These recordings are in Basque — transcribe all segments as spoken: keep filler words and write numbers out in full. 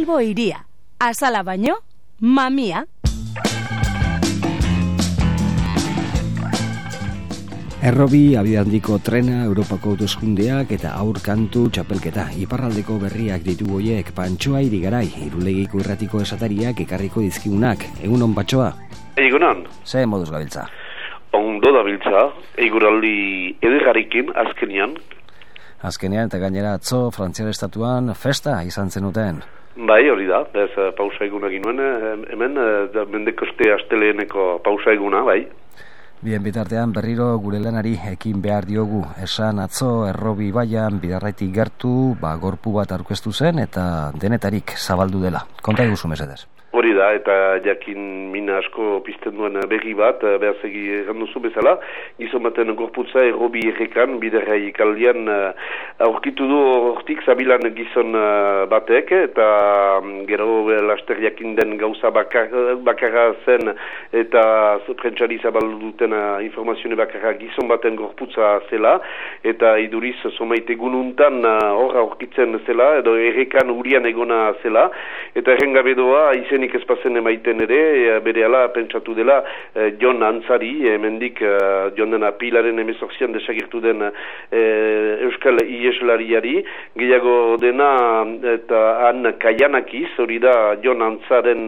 Bilbo iria. Azala baino, mamia. Errobi, abiadandiko trena, Europako hauteskundeak eta aurkantu txapelketa. Iparraldeko berriak ditu goiek, Pantxoa Irigarai, Irulegiko irratiko esatariak ekarriko dizkigunak. Egunon, Pantxoa? Egunon. Ze moduz gabiltza? Ondo da biltza, eguraldi ederrarekin azkenian. Azkenean eta gainera atzo, Frantziar estatuan festa izan zenuten. Bai, hori da, bez pausa eguna ginuen, hemen, da mendekoste asteleeneko pausa eguna, bai. Bien bitartean berriro gure lanari ekin behar diogu. Esan atzo Errobi ibaian bidarraitik gertu, ba, gorpu bat aurkeztu zen eta denetarik zabaldu dela. Konta iguzu mesedez. Hori da, eta jakin mina asko pizten duen begi bat, behar segi erranduzu bezala, gizon baten gorputza Errobi errekan, bidarrai kaldian aurkitu du hortik zabilan gizon batek, eta gero laster jakin den gauza bakar, bakarra zen, eta prentsari zabaldu duten informazione bakarra gizon baten gorputza zela, eta iduriz somaite gununtan hor aurkitzen zela, edo errekan urian egona zela, eta errengabe doa izen ezpazen emaiten ere, bere ala pentsatu dela eh, Jon Antzari, hemendik eh, Jon den apilaren emezortzian desagirtu den eh, Euskal Ieslariari, gehiago dena eta han Kaianakiz, hori da Jon Antzaren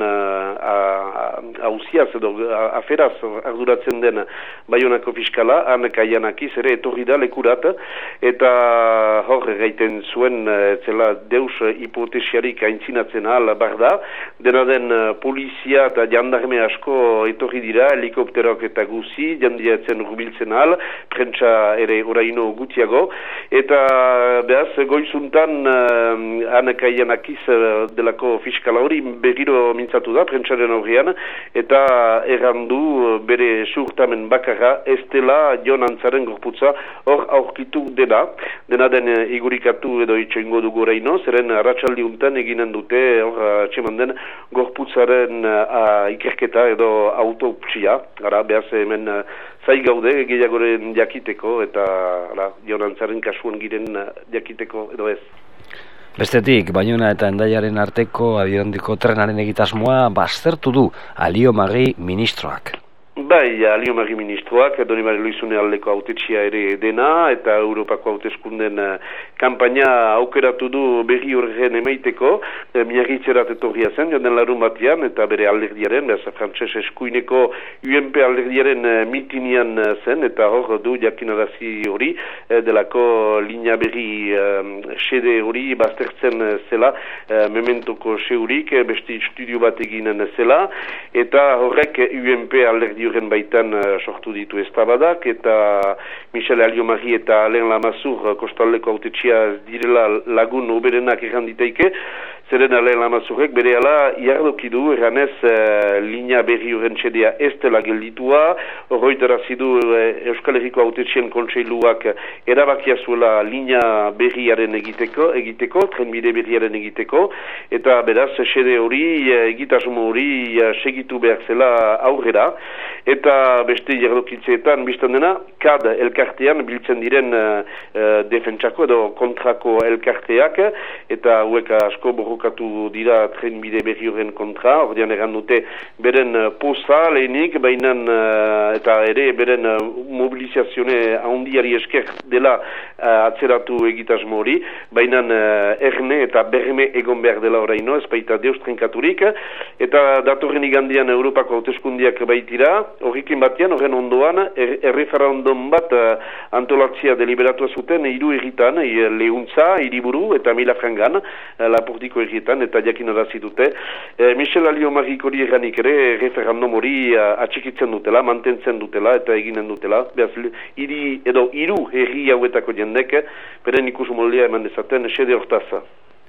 hauziaz edo aferaz arduratzen den Baionako fiskala, han Kaianakiz ere etorri da lekurat, eta hor gaiten zuen zela deus hipotesiarik aintzinatzen ahal barda, dena den polizia eta jandarme asko etorri dira, helikopterok eta guzi, jandiatzen rubiltzen ahal, prentsa ere oraino gutiago, eta behaz, goizuntan uh, anakaianakiz uh, delako fiskala hori berriro mintzatu da, prentsaren horrean, eta errandu bere surtamen bakarra, ez dela Jon Antzaren gorputza hor aurkitu dena, dena den uh, igurikatu edo itxoingo dugu oraino, zeren arratsaldi untan eginen dute hor uh, txeman den gorputzaren uh, ikerketa edo autopsia, gara, behaz hemen uh, zai gaude gehiagoren jakiteko eta ara, Jon Antzaren kasuan giren uh, jakiteko edo ez. Bestetik, Baiona eta Hendaiaren arteko abiadandiko trenaren egitasmoa baztertu du Alio Magri ministroak. Bai, Alio Magri ministroak, Donibane Loizune aldeko hautetxia ere dena, eta Europako hauteskunden uh, kampaina aukeratu du berri horren emaiteko, uh, miarritzerat etorria zen, joden larun batian, eta bere alderdiaren, beraz, frantses eskuineko U M P alderdiaren uh, mitinian uh, zen, eta hor du jakinarazi hori, uh, delako linea berri uh, sede hori baztertzen uh, zela, uh, mementoko seurik, uh, beste studio bat eginen zela, eta horrek U M P alderdi horren baitan uh, sortu ditu eztabadak, eta Michel Alio Magri eta Alain Lamassoure kostaldeko hautetxia direla lagun oberenak erranditeike, zeren Alain Lamassurek bere ala iardoki du erranez uh, linea berri horren txedea ez dela gelditua, horretarazi du uh, Euskal Herriko hautetxien kontseiluak erabakia zuela linea berriaren egiteko, egiteko, trenbide berriaren egiteko, eta beraz xede hori, uh, egitasmo hori uh, segitu behar zela aurrera, eta beste jardokitzeetan biztan dena, K A D elkartean biltzen diren uh, uh, defentsako edo kontrako elkarteak, eta hauek asko borrokatu dira trenbide berri horren kontra, ordean eran dute beren uh, poza lehenik, baina uh, eta ere beren uh, mobilizazione handiari esker dela uh, atzeratu egitasmo hori, baina uh, erne eta berme egon behar dela oraino, ez baita deus trenkaturik, eta datorren igandian Europako hauteskundiak baitira, horrekin batean, horren ondoan, er, erreferendum bat uh, antolatzia deliberatua zuten hiru erritan, e, Lehuntza, Hiriburu eta Milafrangan, uh, Lapordiko erritan, eta jakin horazi dute. E, Michel Alio Magrik hori erranik ere, referendum hori uh, atxikitzen dutela, mantentzen dutela, eta eginen dutela. Beaz, hiri edo hiru herri hauetako jendek, beren ikus moldea eman dezaten, xede hortaza.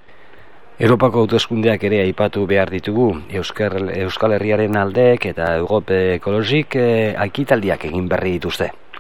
Europako hauteskundeak ere aipatu behar ditugu, Euskal, Euskal Herriaren aldeek eta Europe Ekologik eh, akitaldiak egin berri dituzte.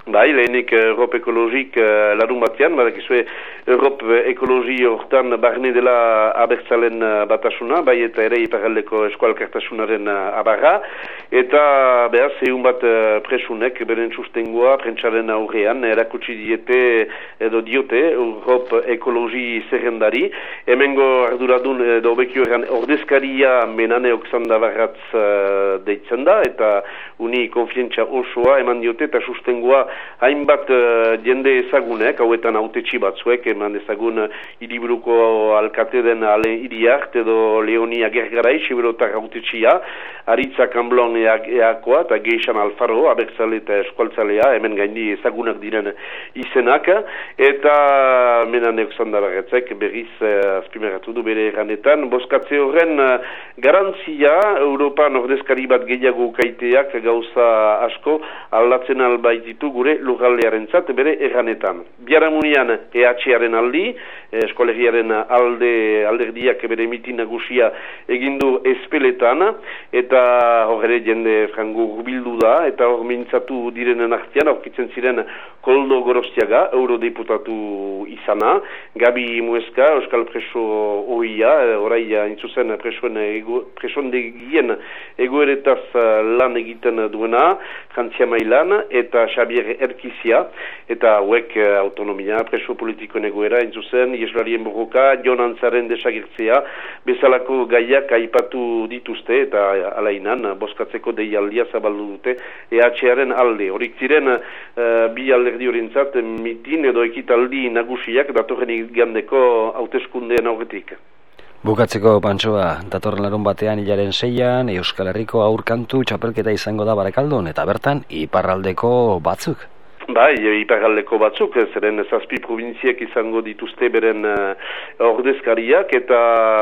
Bai, lehenik Europe Ekologik uh, larun batean, badakizue Europe Ekologi hortan barne dela abertzalen uh, batasuna, bai eta ere iparraldeko eskualkartasunaren uh, abarra, eta behaz, egun bat uh, presunek, beren sustengoa, prentsaren aurrean, erakutsi diete edo diote Europe Ekologi zerrendari, hemengo arduradun edo bekio eran ordezkaria menane okzanda barratz uh, deitzen da, eta uni konfientza osoa eman diote eta sustengoa hainbat uh, jende ezagunek, hauetan autetxi batzuek, eman ezagun uh, hiriburuko alkate den Ale Iriart edo Leoni Agergarai, Siberotar autetxia, Aritza Kamblon eakoa eta Geixan Alfaro, abertzale eta eskualtzalea, hemen gaindi ezagunak diren izenak, eta menan eukzanda barretzek berriz uh, azpimeratu du bere eranetan, boskatze horren uh, garantzia, Europan ordezkari bat gehiago kaiteak gauza asko aldatzen albaititu gure lurraldearen zat, bere erranetan. Biaramunian E H-aren aldi, eskolegiaren alde, alderdiak bere mitin nagusia egindu espeletan, eta hor ere jende frango bildu da, eta hor mintzatu direnen artean, aurkitzen ziren Koldo Gorostiaga, eurodeputatu izana, Gabi Mueska, Euskal Preso oia, orai intzuzen presoen ego, presondegien egoeretaz lan egiten duena, Frantzia Mailan, eta Xabier Erkizia, eta hauek autonomia, preso politikoen egoera, intzuzen, Ieslarien borroka, Jon Antzaren desagirtzea, bezalako gaiak aipatu dituzte, eta alainan, boskatzeko deialdia zabaldu dute, E H-aren alde. Horik ziren, uh, bi alderdi horientzat, mitin edo ekitaldi nagusiak datorren igandeko hauteskundeen aurretik. Bukatzeko, Pantsoa, datorren larun batean hilaren seian, Euskal Herriko aurkantu txapelketa izango da Barakaldon, eta bertan, iparraldeko batzuk. Bai, iparraldeko batzuk, zeren zazpi provintziek izango dituzte beren uh, ordezkariak, eta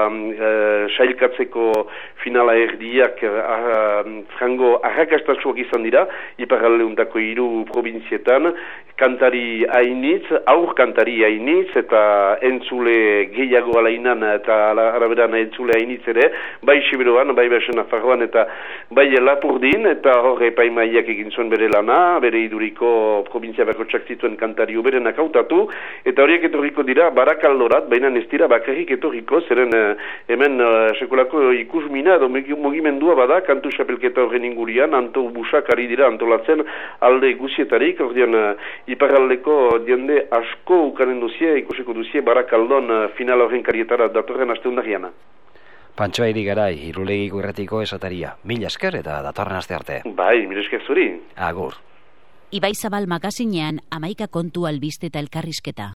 uh, sailkatzeko finala erdiak uh, frango arrakastatsuak izan dira, iparraldeundako hiru provintzietan, kantari hainitz, aur kantari hainitz, eta entzule gehiago alainan, eta araberan entzule hainitz ere, bai Siberoan, bai Bersen Nafarroan, eta bai Lapurdin, eta hor epaimaiak egin zuen bere lana, bere iduriko provintzia bakotsak zituen kantari uberenak hautatu, eta horiek etorriko dira Barakaldorat, baina ez dira bakarrik etorriko, zeren uh, hemen uh, sekolako ikusmina edo mugimendua bada, kantu xapelketa horren ingurian, anto busak ari dira antolatzen alde guzietarik, ordean uh, iparraldeko jende asko ukanen duzie, ikusiko duzie Barakaldon uh, final horren karietara datorren asteundariana. Pantsoa Irigarai, Irulegiko Irratiko esataria. Mila esker eta datorren aste arte. Bai, mila esker zuri. Agur. Ibai Zabal magazinean amaika kontu albiste eta elkarrizketa.